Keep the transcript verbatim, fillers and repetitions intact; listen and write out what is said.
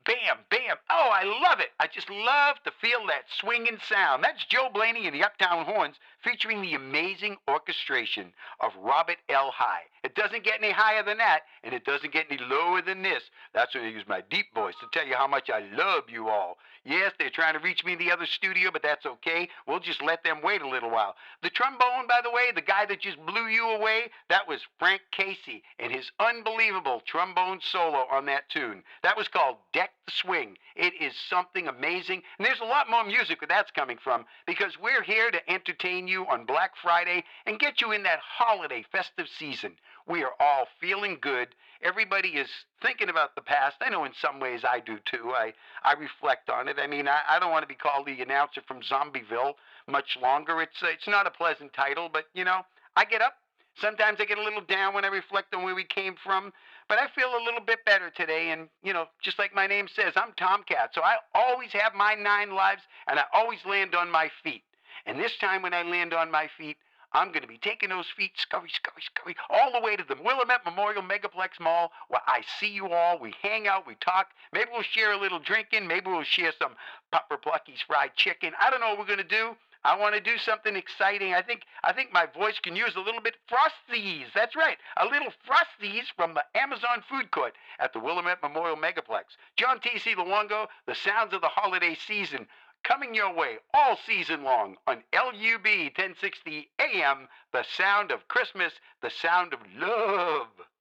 bam, bam. Oh, I love it. I just love to feel that swinging sound. That's Joe Blaney and the Uptown Horns featuring the amazing orchestration of Robert L. High. It doesn't get any higher than that, and it doesn't get any lower than this. That's when I use my deep voice to tell you how much I love you all. Yes, they're trying to reach me in the other studio, but that's okay. We'll just let them wait a little while. The trombone, by the way, the guy that just blew you away, that was Frank Casey and his unbelievable trombone solo on that tune. That was called Deck the Swing. It is something amazing. And there's a lot more music where that's coming from because we're here to entertain you on Black Friday and get you in that holiday festive season. We are all feeling good. Everybody is thinking about the past. I know in some ways I do too. I, I reflect on it. I mean, I, I don't want to be called the announcer from Zombieville much longer. It's, uh, it's not a pleasant title, but you know, I get up. Sometimes I get a little down when I reflect on where we came from, but I feel a little bit better today. And, you know, just like my name says, I'm Tomcat. So I always have my nine lives and I always land on my feet. And this time when I land on my feet, I'm going to be taking those feet, scurry, scurry, scurry, all the way to the Willamette Memorial Megaplex Mall where I see you all. We hang out, we talk. Maybe we'll share a little drinking. Maybe we'll share some Papa Plucky's fried chicken. I don't know what we're going to do. I want to do something exciting. I think I think my voice can use a little bit Frosties. That's right, a little Frosties from the Amazon food court at the Willamette Memorial Megaplex. John T C. Luongo, the sounds of the holiday season, coming your way all season long on L U B ten sixty A M, the sound of Christmas, the sound of love.